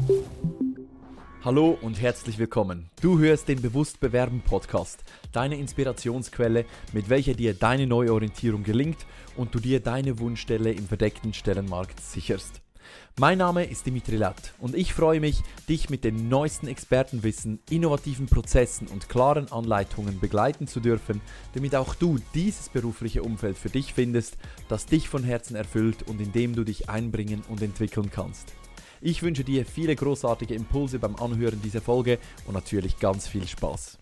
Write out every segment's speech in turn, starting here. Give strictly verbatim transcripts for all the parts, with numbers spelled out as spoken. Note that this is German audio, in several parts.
Hallo und herzlich willkommen. Du hörst den Bewusst Bewerben Podcast, deine Inspirationsquelle, mit welcher dir deine Neuorientierung gelingt und du dir deine Wunschstelle im verdeckten Stellenmarkt sicherst. Mein Name ist Dimitri Latt und ich freue mich, dich mit dem neuesten Expertenwissen, innovativen Prozessen und klaren Anleitungen begleiten zu dürfen, damit auch du dieses berufliche Umfeld für dich findest, das dich von Herzen erfüllt und in dem du dich einbringen und entwickeln kannst. Ich wünsche dir viele großartige Impulse beim Anhören dieser Folge und natürlich ganz viel Spaß.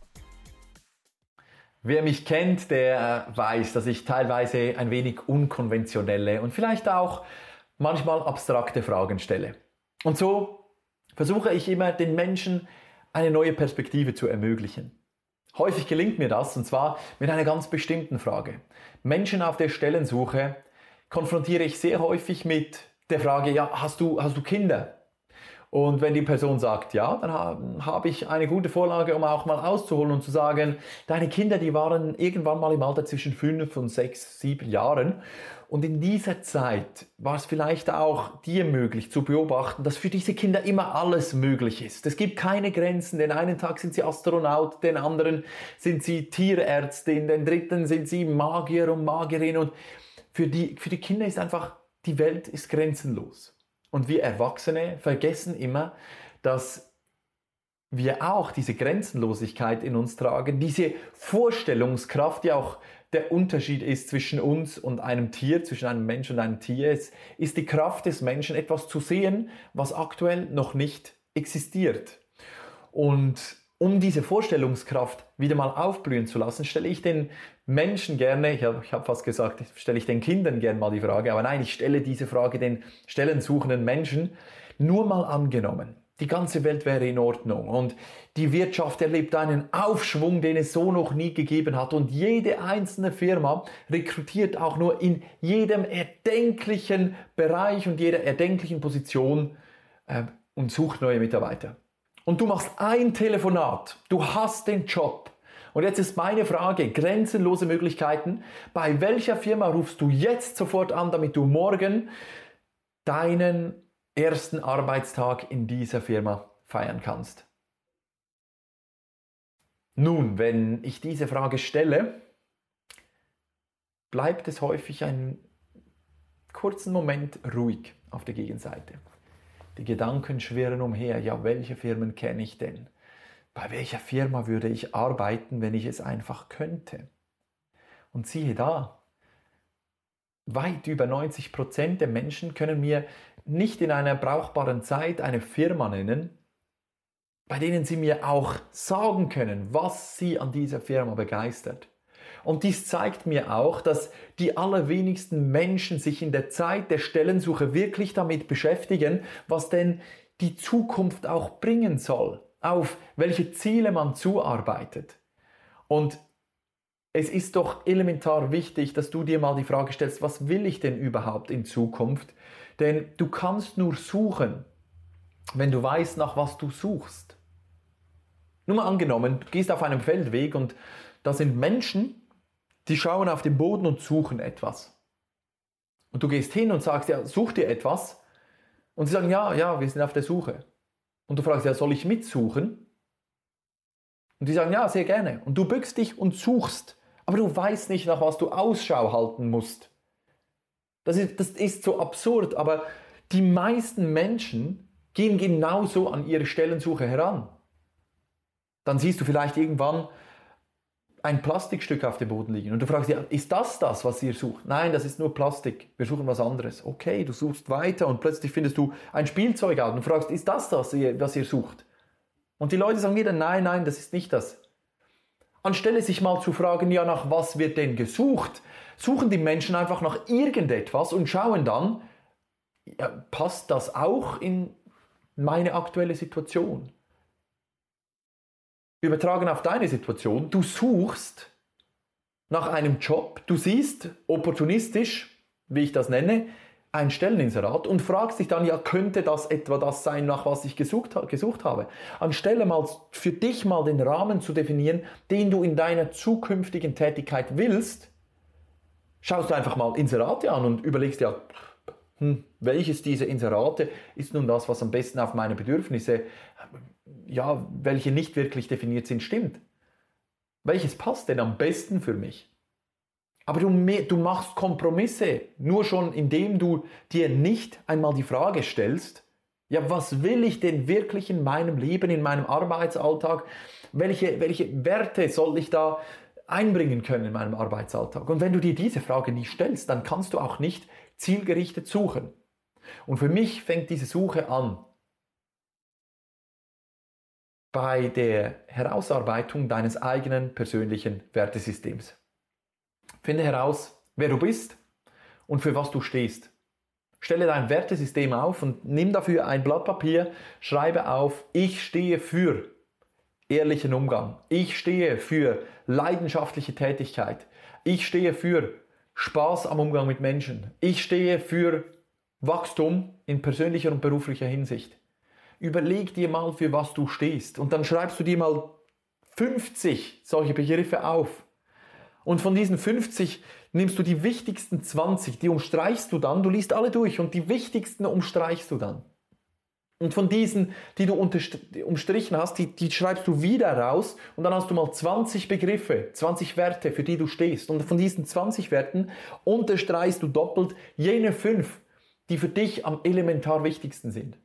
Wer mich kennt, der weiß, dass ich teilweise ein wenig unkonventionelle und vielleicht auch manchmal abstrakte Fragen stelle. Und so versuche ich immer, den Menschen eine neue Perspektive zu ermöglichen. Häufig gelingt mir das, und zwar mit einer ganz bestimmten Frage. Menschen auf der Stellensuche konfrontiere ich sehr häufig mit der Frage, ja, hast du, hast du Kinder? Und wenn die Person sagt ja, dann habe hab ich eine gute Vorlage, um auch mal auszuholen und zu sagen, deine Kinder, die waren irgendwann mal im Alter zwischen fünf und sechs, sieben Jahren. Und in dieser Zeit war es vielleicht auch dir möglich zu beobachten, dass für diese Kinder immer alles möglich ist. Es gibt keine Grenzen. Den einen Tag sind sie Astronaut, den anderen sind sie Tierärztin, den dritten sind sie Magier und Magierin. Und für die, für die Kinder ist einfach, die Welt ist grenzenlos. Und wir Erwachsene vergessen immer, dass wir auch diese Grenzenlosigkeit in uns tragen, diese Vorstellungskraft, die auch der Unterschied ist zwischen uns und einem Tier, zwischen einem Menschen und einem Tier. Es ist die Kraft des Menschen, etwas zu sehen, was aktuell noch nicht existiert. Und um diese Vorstellungskraft wieder mal aufblühen zu lassen, stelle ich den Menschen gerne, ich habe ich hab fast gesagt, stelle ich den Kindern gerne mal die Frage, aber nein, ich stelle diese Frage den stellensuchenden Menschen, nur mal angenommen. Die ganze Welt wäre in Ordnung und die Wirtschaft erlebt einen Aufschwung, den es so noch nie gegeben hat, und jede einzelne Firma rekrutiert auch nur in jedem erdenklichen Bereich und jeder erdenklichen Position äh, und sucht neue Mitarbeiter. Und du machst ein Telefonat, du hast den Job. Und jetzt ist meine Frage, grenzenlose Möglichkeiten. Bei welcher Firma rufst du jetzt sofort an, damit du morgen deinen ersten Arbeitstag in dieser Firma feiern kannst? Nun, wenn ich diese Frage stelle, bleibt es häufig einen kurzen Moment ruhig auf der Gegenseite. Die Gedanken schwirren umher. Ja, welche Firmen kenne ich denn? Bei welcher Firma würde ich arbeiten, wenn ich es einfach könnte? Und siehe da, weit über neunzig Prozent der Menschen können mir nicht in einer brauchbaren Zeit eine Firma nennen, bei denen sie mir auch sagen können, was sie an dieser Firma begeistert. Und dies zeigt mir auch, dass die allerwenigsten Menschen sich in der Zeit der Stellensuche wirklich damit beschäftigen, was denn die Zukunft auch bringen soll, auf welche Ziele man zuarbeitet. Und es ist doch elementar wichtig, dass du dir mal die Frage stellst, was will ich denn überhaupt in Zukunft? Denn du kannst nur suchen, wenn du weißt, nach was du suchst. Nur mal angenommen, du gehst auf einem Feldweg und da sind Menschen, die schauen auf den Boden und suchen etwas. Und du gehst hin und sagst, ja, such dir etwas. Und sie sagen, ja, ja, wir sind auf der Suche. Und du fragst, ja, soll ich mitsuchen? Und die sagen, ja, sehr gerne. Und du bückst dich und suchst. Aber du weißt nicht, nach was du Ausschau halten musst. Das ist, das ist so absurd, aber die meisten Menschen gehen genauso an ihre Stellensuche heran. Dann siehst du vielleicht irgendwann ein Plastikstück auf dem Boden liegen und du fragst, ja, ist das das, was ihr sucht? Nein, das ist nur Plastik, wir suchen was anderes. Okay, du suchst weiter und plötzlich findest du ein Spielzeug aus und fragst, ist das das, was ihr sucht? Und die Leute sagen wieder, nein, nein, das ist nicht das. Anstelle sich mal zu fragen, ja, nach was wird denn gesucht, suchen die Menschen einfach nach irgendetwas und schauen dann, ja, passt das auch in meine aktuelle Situation? Übertragen auf deine Situation, du suchst nach einem Job, du siehst opportunistisch, wie ich das nenne, ein Stelleninserat und fragst dich dann, ja, könnte das etwa das sein, nach was ich gesucht, gesucht habe? Anstelle mal für dich mal den Rahmen zu definieren, den du in deiner zukünftigen Tätigkeit willst, schaust du einfach mal Inserate an und überlegst, ja, hm, welches dieser Inserate ist nun das, was am besten auf meine Bedürfnisse, ja, welche nicht wirklich definiert sind, stimmt. Welches passt denn am besten für mich? Aber du, du machst Kompromisse, nur schon indem du dir nicht einmal die Frage stellst, ja, was will ich denn wirklich in meinem Leben, in meinem Arbeitsalltag? Welche, welche Werte soll ich da einbringen können in meinem Arbeitsalltag? Und wenn du dir diese Frage nicht stellst, dann kannst du auch nicht zielgerichtet suchen. Und für mich fängt diese Suche an bei der Herausarbeitung deines eigenen persönlichen Wertesystems. Finde heraus, wer du bist und für was du stehst. Stelle dein Wertesystem auf und nimm dafür ein Blatt Papier, schreibe auf, ich stehe für ehrlichen Umgang, ich stehe für leidenschaftliche Tätigkeit, ich stehe für Spaß am Umgang mit Menschen, ich stehe für Wachstum in persönlicher und beruflicher Hinsicht. Überleg dir mal, für was du stehst und dann schreibst du dir mal fünfzig solche Begriffe auf. Und von diesen fünfzig nimmst du die wichtigsten zwanzig, die umstreichst du dann, du liest alle durch und die wichtigsten umstreichst du dann. Und von diesen, die du umstrichen hast, die, die schreibst du wieder raus und dann hast du mal zwanzig Begriffe, zwanzig Werte, für die du stehst. Und von diesen zwanzig Werten unterstreichst du doppelt jene fünf, die für dich am elementar wichtigsten sind.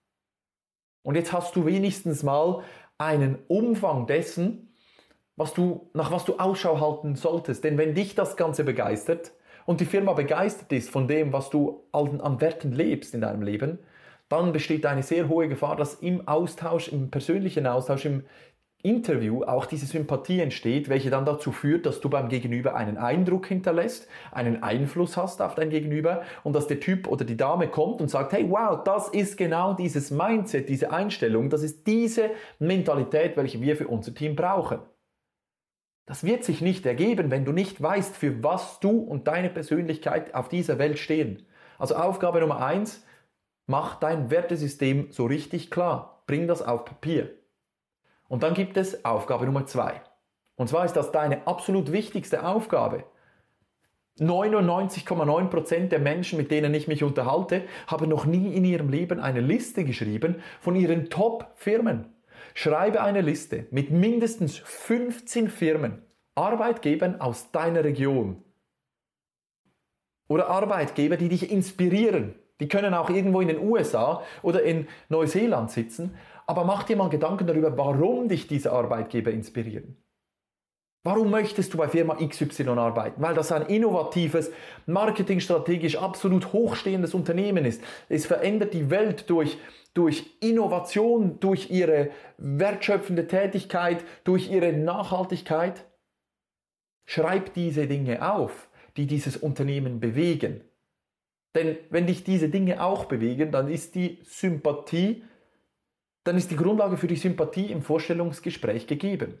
Und jetzt hast du wenigstens mal einen Umfang dessen, was du, nach was du Ausschau halten solltest. Denn wenn dich das Ganze begeistert und die Firma begeistert ist von dem, was du an, an Werten lebst in deinem Leben, dann besteht eine sehr hohe Gefahr, dass im Austausch, im persönlichen Austausch, im Interview auch diese Sympathie entsteht, welche dann dazu führt, dass du beim Gegenüber einen Eindruck hinterlässt, einen Einfluss hast auf dein Gegenüber und dass der Typ oder die Dame kommt und sagt, hey, wow, das ist genau dieses Mindset, diese Einstellung, das ist diese Mentalität, welche wir für unser Team brauchen. Das wird sich nicht ergeben, wenn du nicht weißt, für was du und deine Persönlichkeit auf dieser Welt stehen. Also Aufgabe Nummer eins, mach dein Wertesystem so richtig klar. Bring das auf Papier. Und dann gibt es Aufgabe Nummer zwei. Und zwar ist das deine absolut wichtigste Aufgabe. neunundneunzig Komma neun Prozent der Menschen, mit denen ich mich unterhalte, haben noch nie in ihrem Leben eine Liste geschrieben von ihren Top-Firmen. Schreibe eine Liste mit mindestens fünfzehn Firmen, Arbeitgebern aus deiner Region. Oder Arbeitgeber, die dich inspirieren. Die können auch irgendwo in den U S A oder in Neuseeland sitzen. Aber mach dir mal Gedanken darüber, warum dich diese Arbeitgeber inspirieren. Warum möchtest du bei Firma X Y arbeiten? Weil das ein innovatives, marketingstrategisch absolut hochstehendes Unternehmen ist. Es verändert die Welt durch, durch Innovation, durch ihre wertschöpfende Tätigkeit, durch ihre Nachhaltigkeit. Schreib diese Dinge auf, die dieses Unternehmen bewegen. Denn wenn dich diese Dinge auch bewegen, dann ist die Sympathie, dann ist die Grundlage für die Sympathie im Vorstellungsgespräch gegeben.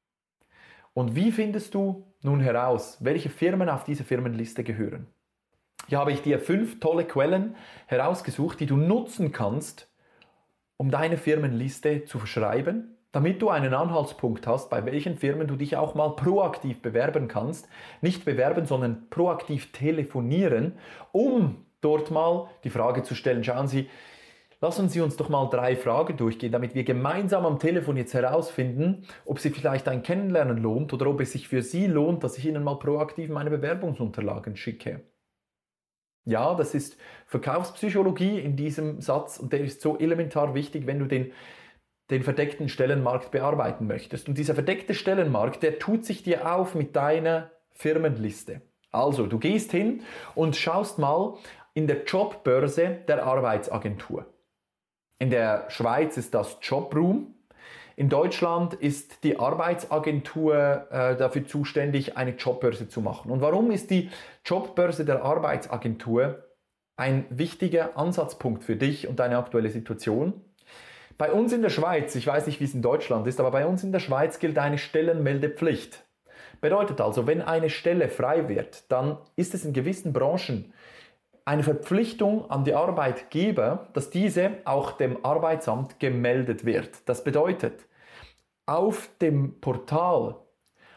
Und wie findest du nun heraus, welche Firmen auf diese Firmenliste gehören? Hier habe ich dir fünf tolle Quellen herausgesucht, die du nutzen kannst, um deine Firmenliste zu verschreiben, damit du einen Anhaltspunkt hast, bei welchen Firmen du dich auch mal proaktiv bewerben kannst. Nicht bewerben, sondern proaktiv telefonieren, um dort mal die Frage zu stellen, schauen Sie, lassen Sie uns doch mal drei Fragen durchgehen, damit wir gemeinsam am Telefon jetzt herausfinden, ob Sie vielleicht ein Kennenlernen lohnt oder ob es sich für Sie lohnt, dass ich Ihnen mal proaktiv meine Bewerbungsunterlagen schicke. Ja, das ist Verkaufspsychologie in diesem Satz und der ist so elementar wichtig, wenn du den, den verdeckten Stellenmarkt bearbeiten möchtest. Und dieser verdeckte Stellenmarkt, der tut sich dir auf mit deiner Firmenliste. Also, du gehst hin und schaust mal in der Jobbörse der Arbeitsagentur. In der Schweiz ist das Jobroom. In Deutschland ist die Arbeitsagentur äh, dafür zuständig, eine Jobbörse zu machen. Und warum ist die Jobbörse der Arbeitsagentur ein wichtiger Ansatzpunkt für dich und deine aktuelle Situation? Bei uns in der Schweiz, ich weiß nicht, wie es in Deutschland ist, aber bei uns in der Schweiz gilt eine Stellenmeldepflicht. Bedeutet also, wenn eine Stelle frei wird, dann ist es in gewissen Branchen eine Verpflichtung an die Arbeitgeber, dass diese auch dem Arbeitsamt gemeldet wird. Das bedeutet, auf dem Portal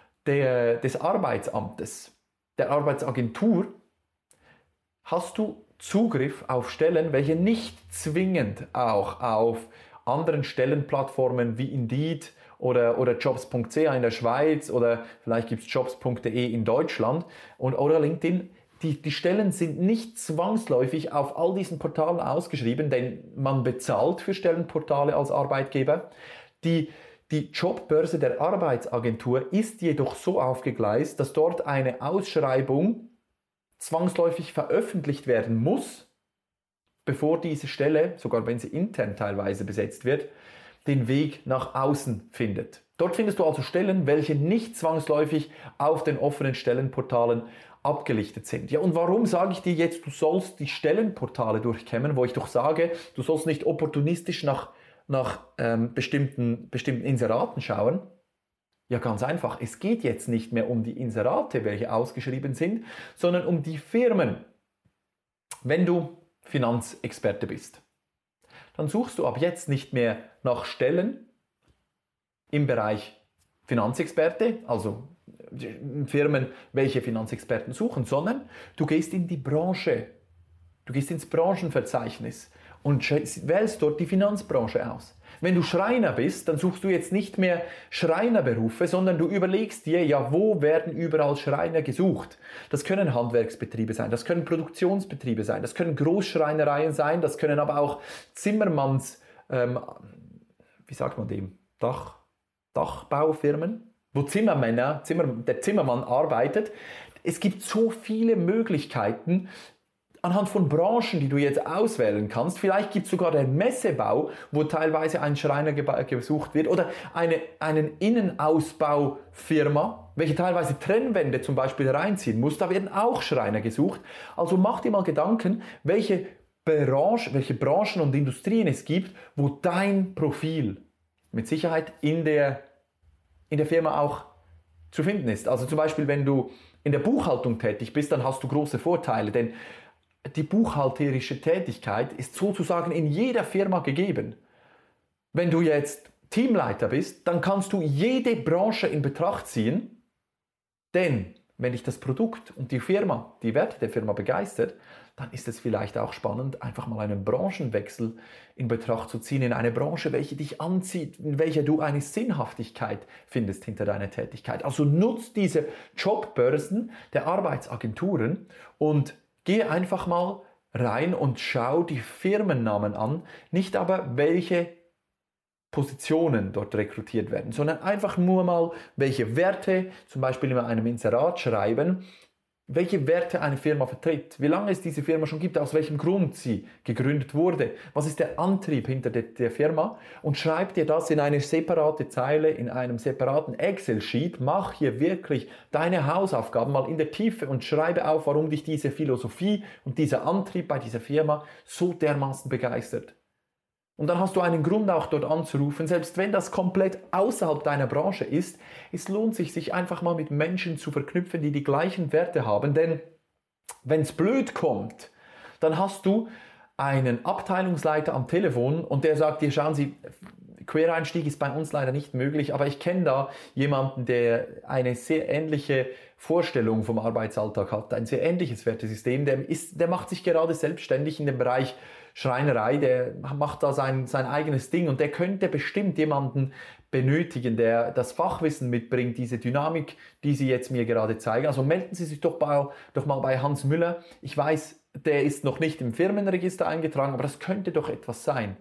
der, des Arbeitsamtes, der Arbeitsagentur, hast du Zugriff auf Stellen, welche nicht zwingend auch auf anderen Stellenplattformen wie Indeed oder, oder jobs punkt c h in der Schweiz oder vielleicht gibt es jobs punkt d e in Deutschland und, oder LinkedIn. Die, die Stellen sind nicht zwangsläufig auf all diesen Portalen ausgeschrieben, denn man bezahlt für Stellenportale als Arbeitgeber. Die, die Jobbörse der Arbeitsagentur ist jedoch so aufgegleist, dass dort eine Ausschreibung zwangsläufig veröffentlicht werden muss, bevor diese Stelle, sogar wenn sie intern teilweise besetzt wird, den Weg nach außen findet. Dort findest du also Stellen, welche nicht zwangsläufig auf den offenen Stellenportalen abgelichtet sind. Ja, und warum sage ich dir jetzt, du sollst die Stellenportale durchkämmen, wo ich doch sage, du sollst nicht opportunistisch nach, nach ähm, bestimmten, bestimmten Inseraten schauen? Ja, ganz einfach. Es geht jetzt nicht mehr um die Inserate, welche ausgeschrieben sind, sondern um die Firmen. Wenn du Finanzexperte bist, dann suchst du ab jetzt nicht mehr nach Stellen im Bereich Finanzexperte, also Firmen, welche Finanzexperten suchen, sondern du gehst in die Branche, du gehst ins Branchenverzeichnis und wählst dort die Finanzbranche aus. Wenn du Schreiner bist, dann suchst du jetzt nicht mehr Schreinerberufe, sondern du überlegst dir, ja, wo werden überall Schreiner gesucht? Das können Handwerksbetriebe sein, das können Produktionsbetriebe sein, das können Großschreinereien sein, das können aber auch Zimmermanns, ähm, wie sagt man dem, Dach, Dachbaufirmen, wo Zimmermänner, Zimmer, der Zimmermann arbeitet. Es gibt so viele Möglichkeiten, anhand von Branchen, die du jetzt auswählen kannst. Vielleicht gibt es sogar den Messebau, wo teilweise ein Schreiner gesucht wird oder eine einen Innenausbaufirma, welche teilweise Trennwände zum Beispiel reinziehen muss. Da werden auch Schreiner gesucht. Also mach dir mal Gedanken, welche, Branche, welche Branchen und Industrien es gibt, wo dein Profil mit Sicherheit in der, in der Firma auch zu finden ist. Also zum Beispiel, wenn du in der Buchhaltung tätig bist, dann hast du große Vorteile, denn die buchhalterische Tätigkeit ist sozusagen in jeder Firma gegeben. Wenn du jetzt Teamleiter bist, dann kannst du jede Branche in Betracht ziehen, denn wenn dich das Produkt und die Firma, die Werte der Firma begeistert, dann ist es vielleicht auch spannend, einfach mal einen Branchenwechsel in Betracht zu ziehen, in eine Branche, welche dich anzieht, in welcher du eine Sinnhaftigkeit findest hinter deiner Tätigkeit. Also nutzt diese Jobbörsen der Arbeitsagenturen und geh einfach mal rein und schau die Firmennamen an, nicht aber welche Positionen dort rekrutiert werden, sondern einfach nur mal, welche Werte, zum Beispiel in einem Inserat schreiben, welche Werte eine Firma vertritt, wie lange es diese Firma schon gibt, aus welchem Grund sie gegründet wurde, was ist der Antrieb hinter der, der Firma und schreib dir das in eine separate Zeile, in einem separaten Excel-Sheet, mach hier wirklich deine Hausaufgaben mal in der Tiefe und schreibe auf, warum dich diese Philosophie und dieser Antrieb bei dieser Firma so dermaßen begeistert. Und dann hast du einen Grund auch dort anzurufen, selbst wenn das komplett außerhalb deiner Branche ist. Es lohnt sich, sich einfach mal mit Menschen zu verknüpfen, die die gleichen Werte haben. Denn wenn es blöd kommt, dann hast du einen Abteilungsleiter am Telefon und der sagt dir, schauen Sie, Quereinstieg ist bei uns leider nicht möglich, aber ich kenne da jemanden, der eine sehr ähnliche Vorstellung vom Arbeitsalltag hat, ein sehr ähnliches Wertesystem, der, ist, der macht sich gerade selbstständig in dem Bereich Schreinerei, der macht da sein, sein eigenes Ding und der könnte bestimmt jemanden benötigen, der das Fachwissen mitbringt, diese Dynamik, die Sie jetzt mir gerade zeigen. Also melden Sie sich doch, bei, doch mal bei Hans Müller. Ich weiß, der ist noch nicht im Firmenregister eingetragen, aber das könnte doch etwas sein.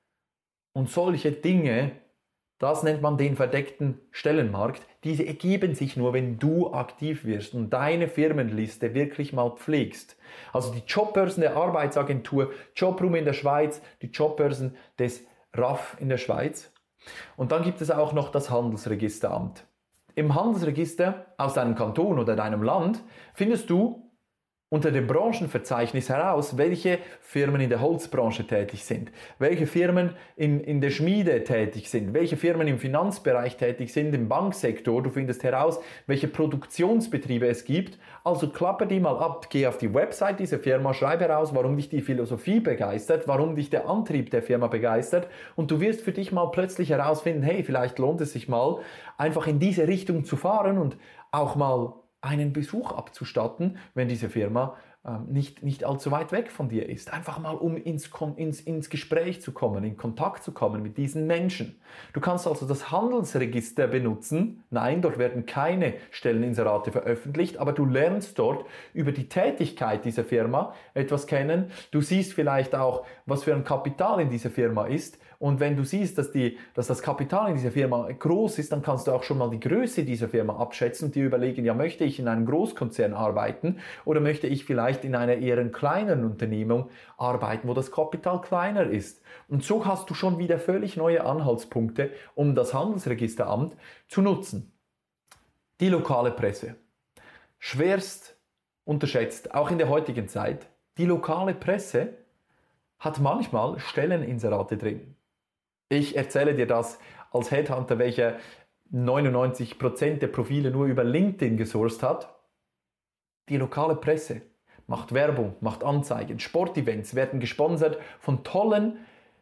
Und solche Dinge, das nennt man den verdeckten Stellenmarkt, diese ergeben sich nur, wenn du aktiv wirst und deine Firmenliste wirklich mal pflegst. Also die Jobbörsen der Arbeitsagentur, Jobroom in der Schweiz, die Jobbörsen des R A F in der Schweiz. Und dann gibt es auch noch das Handelsregisteramt. Im Handelsregister aus deinem Kanton oder deinem Land findest du unter dem Branchenverzeichnis heraus, welche Firmen in der Holzbranche tätig sind, welche Firmen in, in der Schmiede tätig sind, welche Firmen im Finanzbereich tätig sind, im Banksektor. Du findest heraus, welche Produktionsbetriebe es gibt. Also klappe die mal ab, geh auf die Website dieser Firma, schreibe heraus, warum dich die Philosophie begeistert, warum dich der Antrieb der Firma begeistert und du wirst für dich mal plötzlich herausfinden, hey, vielleicht lohnt es sich mal, einfach in diese Richtung zu fahren und auch mal einen Besuch abzustatten, wenn diese Firma nicht, nicht allzu weit weg von dir ist. Einfach mal, um ins, ins, ins Gespräch zu kommen, in Kontakt zu kommen mit diesen Menschen. Du kannst also das Handelsregister benutzen. Nein, dort werden keine Stelleninserate veröffentlicht, aber du lernst dort über die Tätigkeit dieser Firma etwas kennen. Du siehst vielleicht auch, was für ein Kapital in dieser Firma ist. Und wenn du siehst, dass, die, dass das Kapital in dieser Firma groß ist, dann kannst du auch schon mal die Größe dieser Firma abschätzen und dir überlegen, ja, möchte ich in einem Großkonzern arbeiten oder möchte ich vielleicht in einer eher kleinen Unternehmung arbeiten, wo das Kapital kleiner ist. Und so hast du schon wieder völlig neue Anhaltspunkte, um das Handelsregisteramt zu nutzen. Die lokale Presse. Schwerst unterschätzt, auch in der heutigen Zeit. Die lokale Presse hat manchmal Stelleninserate drin. Ich erzähle dir das als Headhunter, welcher neunundneunzig Prozent der Profile nur über LinkedIn gesourced hat. Die lokale Presse macht Werbung, macht Anzeigen, Sportevents werden gesponsert von tollen,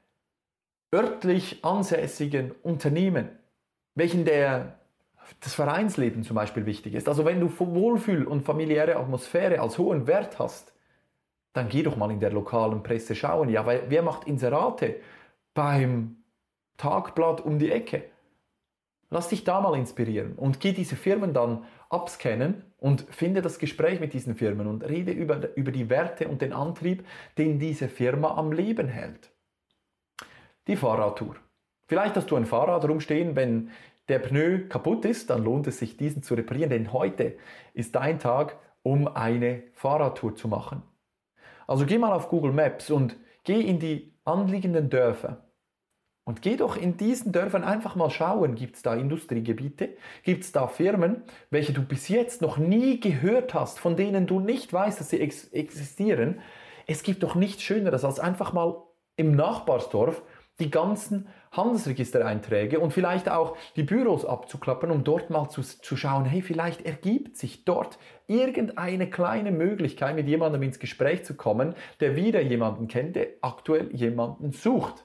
örtlich ansässigen Unternehmen, welchen der, das Vereinsleben zum Beispiel wichtig ist. Also wenn du Wohlfühl und familiäre Atmosphäre als hohen Wert hast, dann geh doch mal in der lokalen Presse schauen. Ja, weil wer macht Inserate beim Tagblatt um die Ecke? Lass dich da mal inspirieren und geh diese Firmen dann abscannen und finde das Gespräch mit diesen Firmen und rede über, über die Werte und den Antrieb, den diese Firma am Leben hält. Die Fahrradtour. Vielleicht hast du ein Fahrrad rumstehen, wenn der Pneu kaputt ist, dann lohnt es sich, diesen zu reparieren, denn heute ist dein Tag, um eine Fahrradtour zu machen. Also geh mal auf Google Maps und geh in die anliegenden Dörfer. Und geh doch in diesen Dörfern einfach mal schauen, gibt es da Industriegebiete, gibt es da Firmen, welche du bis jetzt noch nie gehört hast, von denen du nicht weißt, dass sie ex- existieren. Es gibt doch nichts Schöneres, als einfach mal im Nachbarsdorf die ganzen Handelsregistereinträge und vielleicht auch die Büros abzuklappern, um dort mal zu, zu schauen, hey, vielleicht ergibt sich dort irgendeine kleine Möglichkeit, mit jemandem ins Gespräch zu kommen, der wieder jemanden kennt, der aktuell jemanden sucht.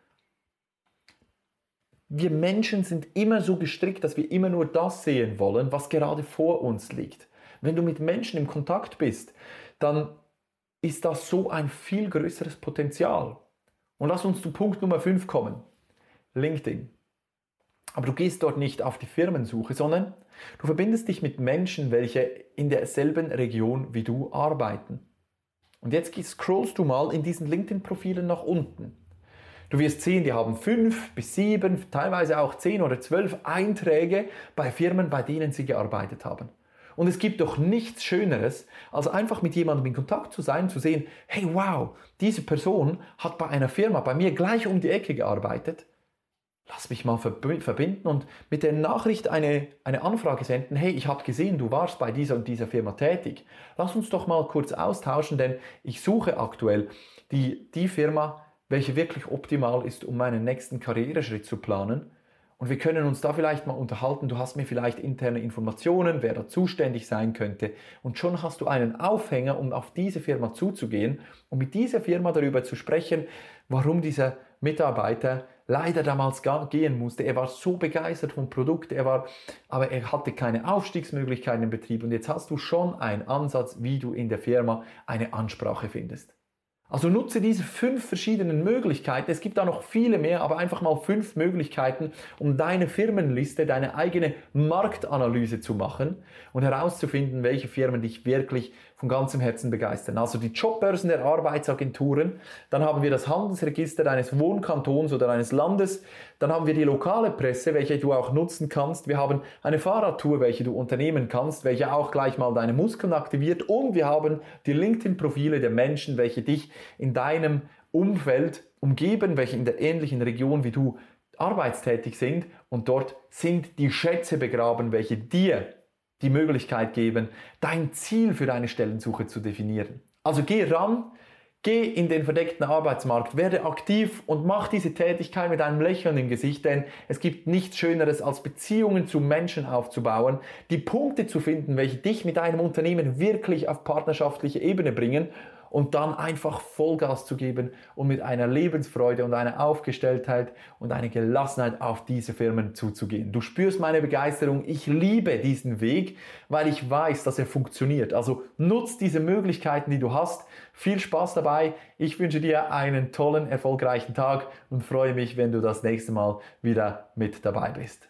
Wir Menschen sind immer so gestrickt, dass wir immer nur das sehen wollen, was gerade vor uns liegt. Wenn du mit Menschen im Kontakt bist, dann ist das so ein viel größeres Potenzial. Und lass uns zu Punkt Nummer fünf kommen. LinkedIn. Aber du gehst dort nicht auf die Firmensuche, sondern du verbindest dich mit Menschen, welche in derselben Region wie du arbeiten. Und jetzt scrollst du mal in diesen LinkedIn-Profilen nach unten. Du wirst sehen, die haben fünf bis sieben, teilweise auch zehn oder zwölf Einträge bei Firmen, bei denen sie gearbeitet haben. Und es gibt doch nichts Schöneres, als einfach mit jemandem in Kontakt zu sein, zu sehen, hey wow, diese Person hat bei einer Firma bei mir gleich um die Ecke gearbeitet. Lass mich mal verbinden und mit der Nachricht eine, eine Anfrage senden, hey, ich habe gesehen, du warst bei dieser und dieser Firma tätig. Lass uns doch mal kurz austauschen, denn ich suche aktuell die, die Firma, welche wirklich optimal ist, um meinen nächsten Karriereschritt zu planen. Und wir können uns da vielleicht mal unterhalten. Du hast mir vielleicht interne Informationen, wer da zuständig sein könnte. Und schon hast du einen Aufhänger, um auf diese Firma zuzugehen und mit dieser Firma darüber zu sprechen, warum dieser Mitarbeiter leider damals gehen musste. Er war so begeistert vom Produkt, er war, aber er hatte keine Aufstiegsmöglichkeiten im Betrieb. Und jetzt hast du schon einen Ansatz, wie du in der Firma eine Ansprache findest. Also nutze diese fünf verschiedenen Möglichkeiten. Es gibt da noch viele mehr, aber einfach mal fünf Möglichkeiten, um deine Firmenliste, deine eigene Marktanalyse zu machen und herauszufinden, welche Firmen dich wirklich von ganzem Herzen begeistern. Also die Jobbörsen der Arbeitsagenturen, dann haben wir das Handelsregister deines Wohnkantons oder deines Landes, dann haben wir die lokale Presse, welche du auch nutzen kannst. Wir haben eine Fahrradtour, welche du unternehmen kannst, welche auch gleich mal deine Muskeln aktiviert, und wir haben die LinkedIn-Profile der Menschen, welche dich in deinem Umfeld umgeben, welche in der ähnlichen Region wie du arbeitstätig sind, und dort sind die Schätze begraben, welche dir die Möglichkeit geben, dein Ziel für deine Stellensuche zu definieren. Also geh ran, geh in den verdeckten Arbeitsmarkt, werde aktiv und mach diese Tätigkeit mit einem Lächeln im Gesicht, denn es gibt nichts Schöneres, als Beziehungen zu Menschen aufzubauen, die Punkte zu finden, welche dich mit deinem Unternehmen wirklich auf partnerschaftliche Ebene bringen, und dann einfach Vollgas zu geben und mit einer Lebensfreude und einer Aufgestelltheit und einer Gelassenheit auf diese Firmen zuzugehen. Du spürst meine Begeisterung. Ich liebe diesen Weg, weil ich weiß, dass er funktioniert. Also nutz diese Möglichkeiten, die du hast. Viel Spaß dabei. Ich wünsche dir einen tollen, erfolgreichen Tag und freue mich, wenn du das nächste Mal wieder mit dabei bist.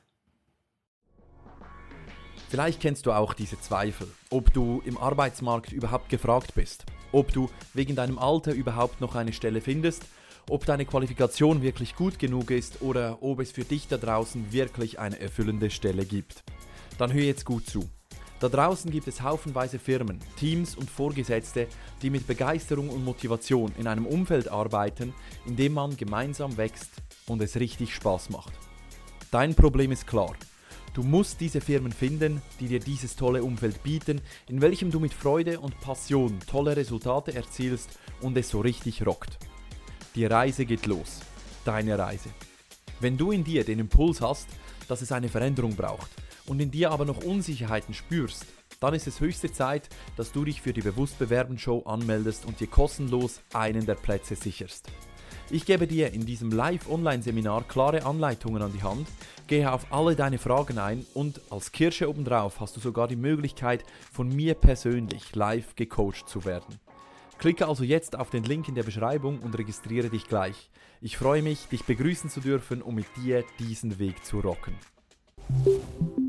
Vielleicht kennst du auch diese Zweifel, ob du im Arbeitsmarkt überhaupt gefragt bist, ob du wegen deinem Alter überhaupt noch eine Stelle findest, ob deine Qualifikation wirklich gut genug ist oder ob es für dich da draußen wirklich eine erfüllende Stelle gibt. Dann hör jetzt gut zu. Da draußen gibt es haufenweise Firmen, Teams und Vorgesetzte, die mit Begeisterung und Motivation in einem Umfeld arbeiten, in dem man gemeinsam wächst und es richtig Spaß macht. Dein Problem ist klar. Du musst diese Firmen finden, die dir dieses tolle Umfeld bieten, in welchem du mit Freude und Passion tolle Resultate erzielst und es so richtig rockt. Die Reise geht los. Deine Reise. Wenn du in dir den Impuls hast, dass es eine Veränderung braucht und in dir aber noch Unsicherheiten spürst, dann ist es höchste Zeit, dass du dich für die Bewusst bewerben Show anmeldest und dir kostenlos einen der Plätze sicherst. Ich gebe dir in diesem Live-Online-Seminar klare Anleitungen an die Hand, gehe auf alle deine Fragen ein und als Kirsche obendrauf hast du sogar die Möglichkeit, von mir persönlich live gecoacht zu werden. Klicke also jetzt auf den Link in der Beschreibung und registriere dich gleich. Ich freue mich, dich begrüßen zu dürfen, um mit dir diesen Weg zu rocken.